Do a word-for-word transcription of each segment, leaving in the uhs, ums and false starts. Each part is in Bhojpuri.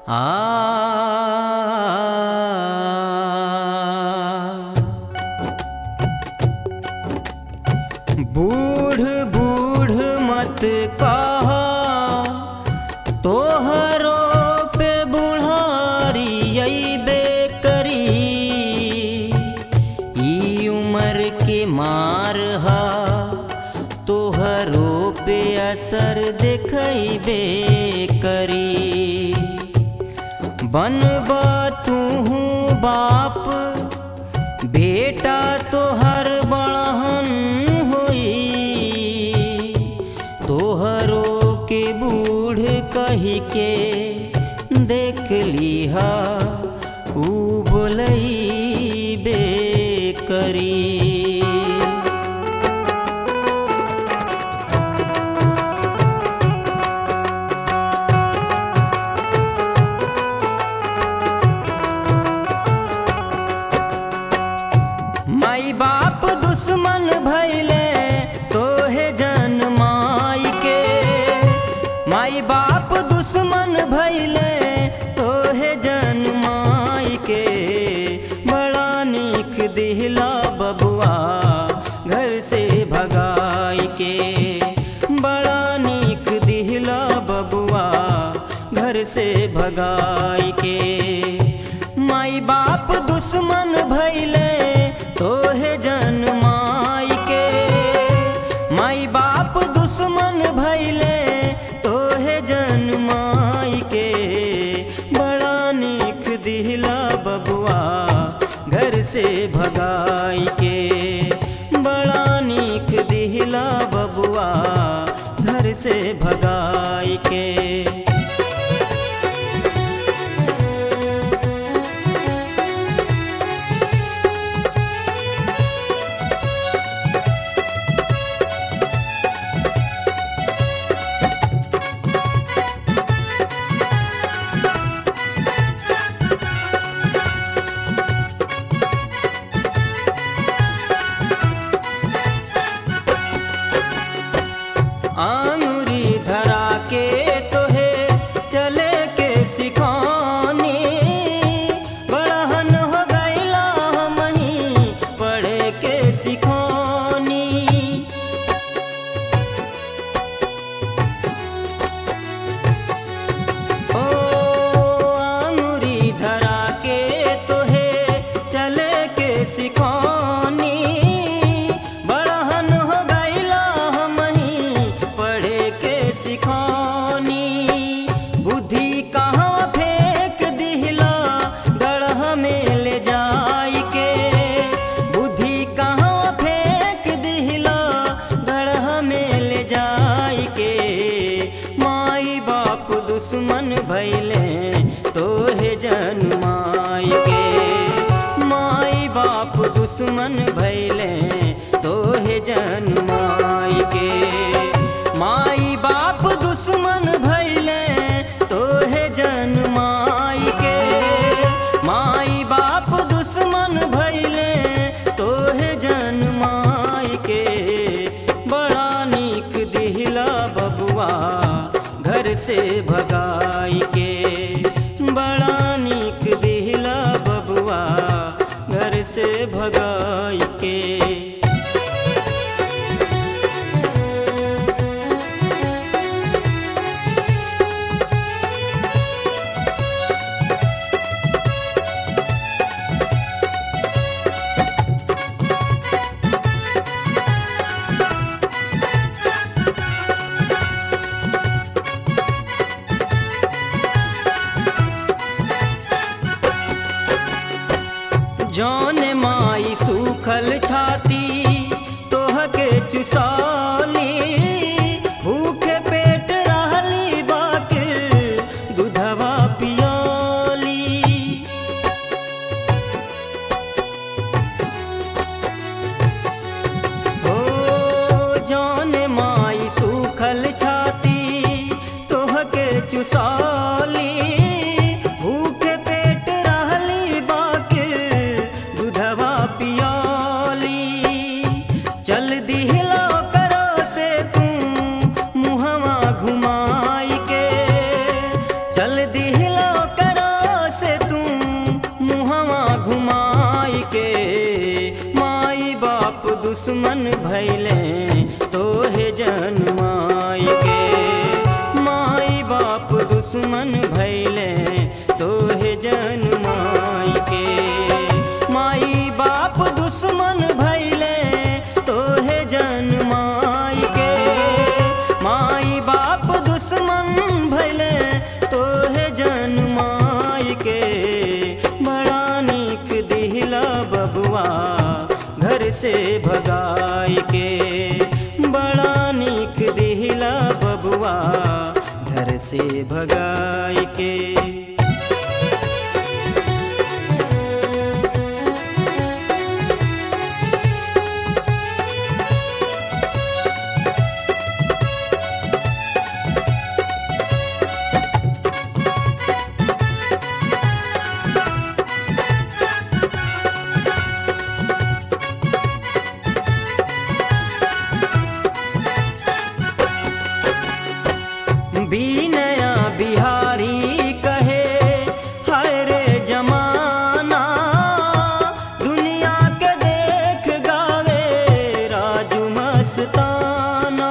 आ बूढ़ बूढ़ मत कहा तोहरो पे बुढ़ारी अइबे करी। ई उम्र के मार हा तोहरो पे असर देखइबे करी। बनबा तूहू बाप बेटा तोहर बड़हन होई। तोहरो के बूढ़ कही के देख लिहा ऊ बोलइबे करी। माई बाप दुश्मन भइले तोहे जनमाई के। माई बाप दुश्मन भइले तोहे जनमाई के। बड़ा नीक दिहला बबुआ घर से भगाई के। बड़ा नीक दिहला बबुआ घर से भगाई के। माई बाप दुश्मन भइले तोहे जनमाई के। माई बाप दुश्मन भइले तोहे जनमाई के। बड़ा नीक दिहला बबुआ घर से भगाई के। बड़ा नीक दिहला बबुआ घर से भगाई के। आंगुरी धरा के तोहे चले के सिखानी। बड़हन हो गइला हमही पढ़े के सिखानी। ओ आंगुरी धरा के तोहे चले के सिखानी। बड़हन हो गइला हमही पढ़े के सिखानी। बुद्धि कहाँ फेंक दिहला गढ़ा में ले जाई के। बुद्धि कहाँ फेंक दिहला गढ़ा में ले जाई के। माई बाप दुश्मन भइले तोहे जनमाई के। माई बाप दुश्मन भइले तोहे जनमाई के। माई बाप दुश्मन भइले तोहे जनमाई के। माई बाप दुश्मन भइले तोहे जनमाई के। बड़ा नीक दिहला बबुआ घर से भगाई के। बड़ा नीक दिहला बबुआ घर से भगाई के। जौन माई सूखल छाती तोहके चुसौली। भूखे पेट रहली बाकिर दूधवा पियोली। हो जौन माई सूखल छाती तोहके चुसौली। भूखे पेट रहली बाकिर दूधवा पियोली। चल दिहला करो से तू मुहवा घुमाई के। चल दिहलो करो से तुम मुहवा घुमाई के। माई बाप दुश्मन भैले तोहे जन्माई के। माई बाप दुश्मन भैले तोहे जन्माई के। माई बाप दुश्मन भैले तोहे जन्माई के। माई बाप दुश्मन भैले तोहे जन्माई के। बड़ा नीक दिहला बबुआ घर से भगाई के। बड़ा नीक दिहला बबुआ घर से भगाई के। बीनया बिहारी कहे हाय रे जमाना। दुनिया के देख गावे राजू मस्ताना।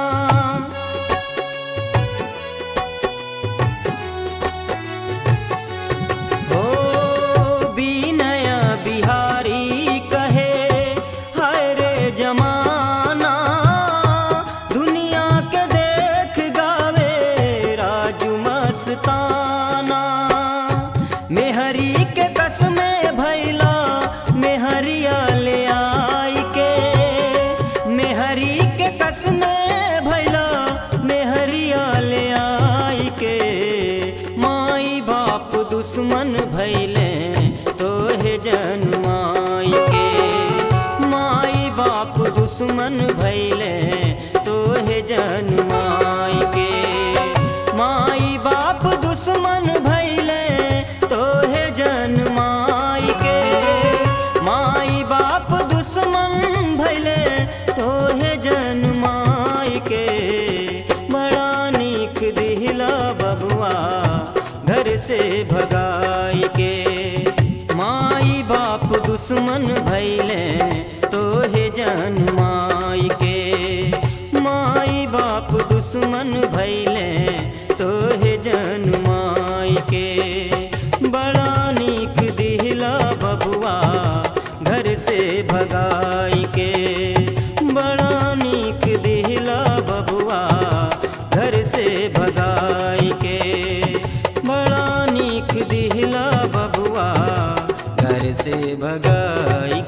हो बीनया बिहारी कहे हाय रे जमाना। दुनिया के देख गावे राजू मस्ताना। मेहरी के कसमे भैला मेहरिया ले आई के। मेहरी के कसमे भैला मेहरिया ले आई के। माई बाप दुश्मन भैले तोहे जन्माई के। माई बाप दुश्मन भैले तोहे जन्माई के। माई बाप दुश्मन भैले तोहे जन्माई के। माई बाप दुश्मन भैले तोहे जन्माई के। बड़ा नीक दिहला बबुआ घर से भगाई के। माई बाप दुश्मन भैले तोहे जन्माई के। माई बाप दुश्मन भैले तोहे जन्माई के। बड़ा नीक दिहला बबुआ घर से भगाई के। बड़ा नीक दिहला बबुआ घर से भगाई के। बड़ा नीक दिहला बबुआ घर से भगाई